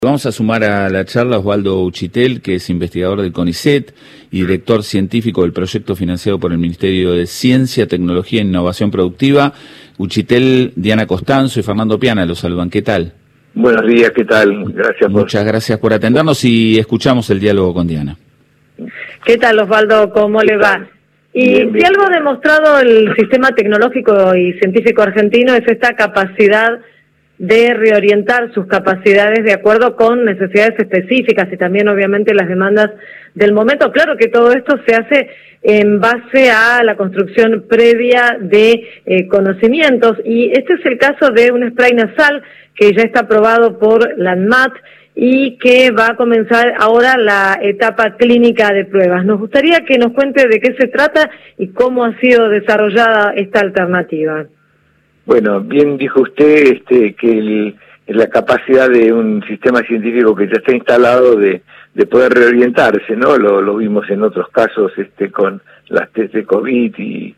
Vamos a sumar a la charla a Osvaldo Uchitel, que es investigador del CONICET y director científico del proyecto financiado por el Ministerio de Ciencia, Tecnología e Innovación Productiva. Uchitel, Diana Costanzo y Fernando Piana los saludan. ¿Qué tal? Buenos días, ¿qué tal? Muchas gracias por atendernos y escuchamos el diálogo con Diana. ¿Qué tal, Osvaldo? ¿Cómo le va? Y Bien, bien. si algo ha demostrado el sistema tecnológico y científico argentino es esta capacidad de reorientar sus capacidades de acuerdo con necesidades específicas y también obviamente las demandas del momento. Claro que todo esto se hace en base a la construcción previa de conocimientos, y este es el caso de un spray nasal que ya está aprobado por la ANMAT y que va a comenzar ahora la etapa clínica de pruebas. Nos gustaría que nos cuente de qué se trata y cómo ha sido desarrollada esta alternativa. Bueno, bien dijo usted que la capacidad de un sistema científico que ya está instalado de poder reorientarse, ¿no? Lo vimos en otros casos con las test de COVID y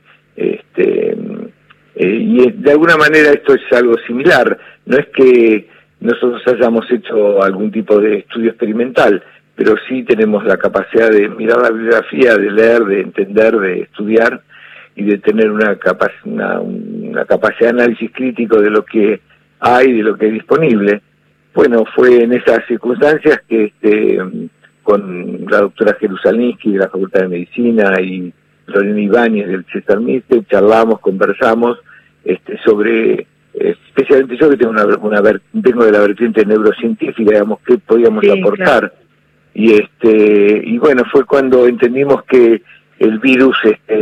de alguna manera esto es algo similar. No es que nosotros hayamos hecho algún tipo de estudio experimental, pero sí tenemos la capacidad de mirar la bibliografía, de leer, de entender, de estudiar y de tener una capacidad de análisis crítico de lo que hay, de lo que hay disponible. Bueno, fue en esas circunstancias que con la doctora Jerusalinsky de la Facultad de Medicina y Lorena Ibáñez del Chester Mister charlamos, conversamos sobre, especialmente yo que tengo vengo de la vertiente neurocientífica, digamos, qué podíamos aportar. Claro. Y bueno, fue cuando entendimos que el virus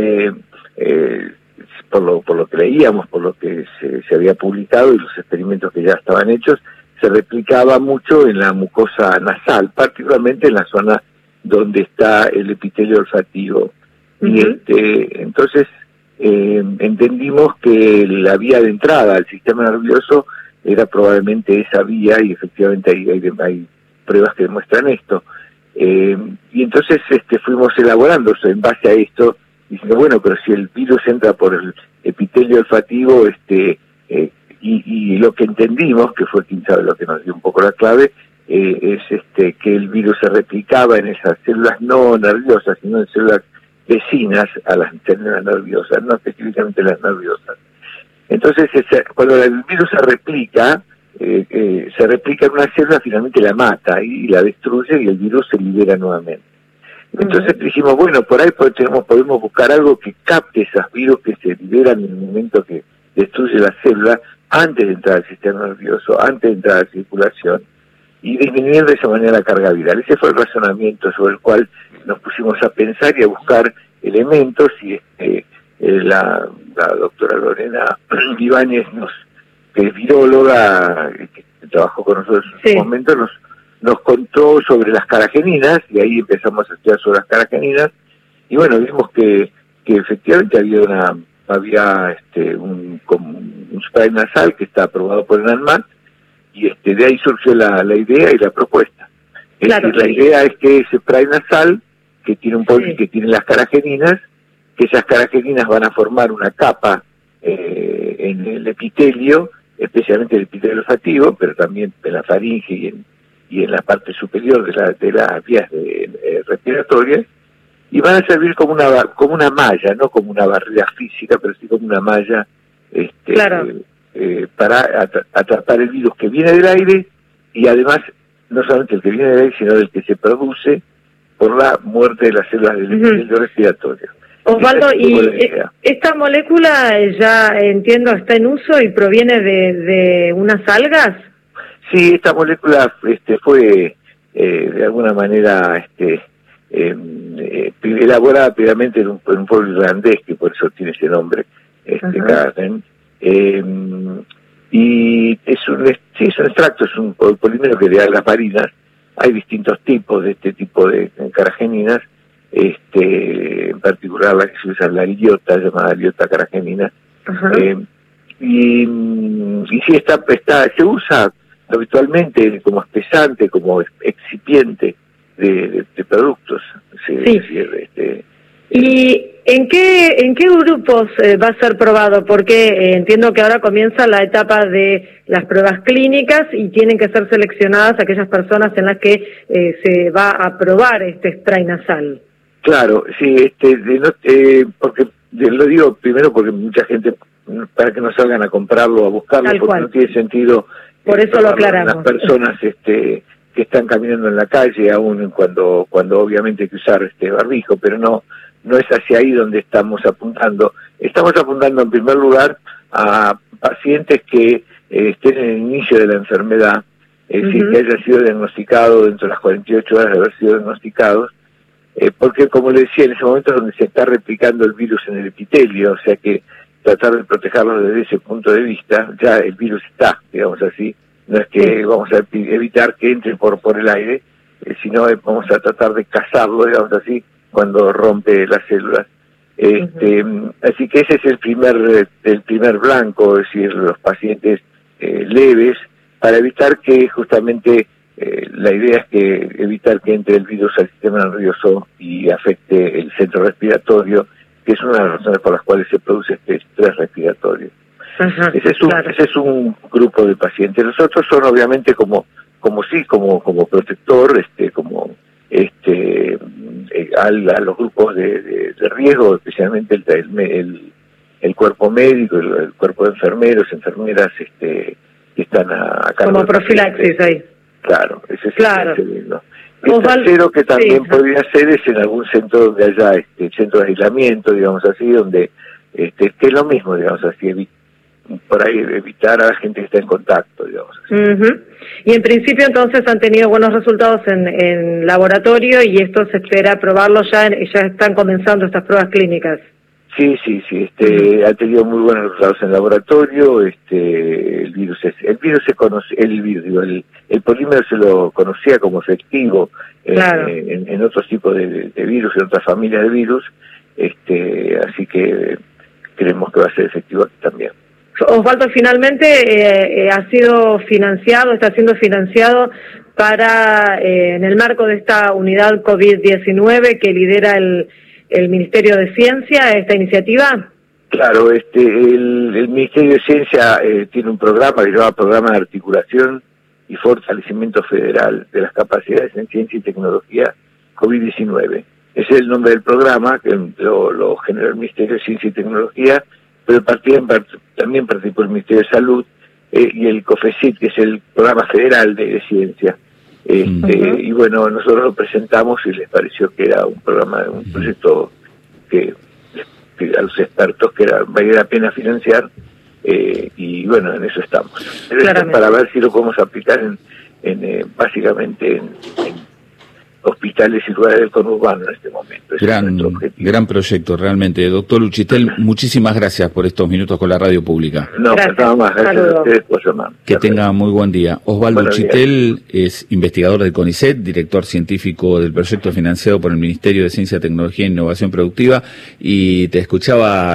por lo que leíamos, por lo que se había publicado y los experimentos que ya estaban hechos, se replicaba mucho en la mucosa nasal, particularmente en la zona donde está el epitelio olfativo. Y entonces entendimos que la vía de entrada al sistema nervioso era probablemente esa vía, y efectivamente hay pruebas que demuestran esto. Y entonces fuimos elaborando en base a esto, diciendo, bueno, pero si el virus entra por el epitelio olfativo, y lo que entendimos, que fue quien sabe lo que nos dio un poco la clave, es que el virus se replicaba en esas células no nerviosas, sino en células vecinas a las células nerviosas, no específicamente las nerviosas. Entonces, cuando el virus se replica en una célula, finalmente la mata y la destruye y el virus se libera nuevamente. Entonces dijimos, bueno, por ahí podemos buscar algo que capte esos virus que se liberan en el momento que destruye la célula, antes de entrar al sistema nervioso, antes de entrar a la circulación, y disminuir de esa manera la carga viral. Ese fue el razonamiento sobre el cual nos pusimos a pensar y a buscar elementos, y la doctora Lorena Ibáñez, que es viróloga, que trabajó con nosotros en un momento, nos contó sobre las carageninas, y ahí empezamos a estudiar sobre las carageninas, y bueno, vimos que efectivamente había un spray nasal que está aprobado por el ANMAT, y de ahí surgió la idea y la propuesta. Claro, la idea es que ese spray nasal, que tiene un poli, que tiene las carageninas, que esas carageninas van a formar una capa en el epitelio, especialmente el epitelio olfativo, pero también en la faringe y en la parte superior de las vías respiratorias, y van a servir como una malla, no como una barrera física, pero sí como una malla para atrapar el virus que viene del aire, y además no solamente el que viene del aire, sino el que se produce por la muerte de las células del epitelio respiratorio. Osvaldo, y esta molécula ya entiendo está en uso y proviene de unas algas. Sí, esta molécula fue de alguna manera elaborada previamente en un pueblo irlandés, que por eso tiene ese nombre, Carden. Y es un extracto, es un polímero que le da las marinas. Hay distintos tipos de este tipo de carageninas, en particular la que se usa, la liota, llamada liota caragenina. Y sí, se usa habitualmente como espesante, como excipiente de productos. ¿Y en qué grupos va a ser probado? Porque entiendo que ahora comienza la etapa de las pruebas clínicas y tienen que ser seleccionadas aquellas personas en las que se va a probar este spray nasal. Claro, sí, porque lo digo primero porque mucha gente, para que no salgan a comprarlo, a buscarlo, Tal porque cual. no tiene sentido. Por eso lo aclaramos. Las personas que están caminando en la calle, aún cuando obviamente hay que usar barbijo, pero no es hacia ahí donde estamos apuntando. Estamos apuntando en primer lugar a pacientes que estén en el inicio de la enfermedad, es decir, que haya sido diagnosticado dentro de las 48 horas de haber sido diagnosticados, porque como le decía, en ese momento es donde se está replicando el virus en el epitelio, o sea que tratar de protegerlo desde ese punto de vista, ya el virus está, digamos así, no es que vamos a evitar que entre por el aire, sino vamos a tratar de cazarlo, digamos así, cuando rompe las células. Así que ese es el primer blanco, es decir, los pacientes leves, para evitar que justamente la idea es que evitar que entre el virus al sistema nervioso y afecte el centro respiratorio, que es una de las razones por las cuales se produce este estrés respiratorio. Ese es un grupo de pacientes. Los otros son obviamente como protector, a los grupos de riesgo, especialmente el cuerpo médico, el cuerpo de enfermeros, enfermeras que están a cargo. Como profilaxis ahí. Claro, ese es claro. el segundo. El tercero que también podría ser es en algún centro donde haya centro de aislamiento, digamos así, donde que es lo mismo, digamos así, por ahí evitar a la gente que está en contacto, digamos así. Y en principio entonces han tenido buenos resultados en laboratorio y esto se espera probarlo ya están comenzando estas pruebas clínicas. Sí, ha tenido muy buenos resultados en laboratorio. El virus se conoce, el polímero se lo conocía como efectivo en otros tipos de virus, en otras familias de virus, así que creemos que va a ser efectivo aquí también. Osvaldo, finalmente está siendo financiado para, en el marco de esta unidad COVID-19 que lidera el Ministerio de Ciencia, esta iniciativa. Claro, el Ministerio de Ciencia tiene un programa que se llama Programa de Articulación y Fortalecimiento Federal de las Capacidades en Ciencia y Tecnología COVID-19. Ese es el nombre del programa, que lo generó el Ministerio de Ciencia y Tecnología, pero también participó el Ministerio de Salud y el COFECIT, que es el Programa Federal de Ciencia. Y bueno, nosotros lo presentamos y les pareció que era un proyecto que a los expertos que valía la pena financiar, y bueno, en eso estamos. Pero esto es para ver si lo podemos aplicar básicamente en hospitales y lugares del conurbano en este momento. Gran proyecto, realmente. Doctor Uchitel, muchísimas gracias por estos minutos con la radio pública. No, nada más, gracias a ustedes por llamar. Que tenga muy buen día. Osvaldo Uchitel es investigador del CONICET, director científico del proyecto financiado por el Ministerio de Ciencia, Tecnología e Innovación Productiva, y te escuchaba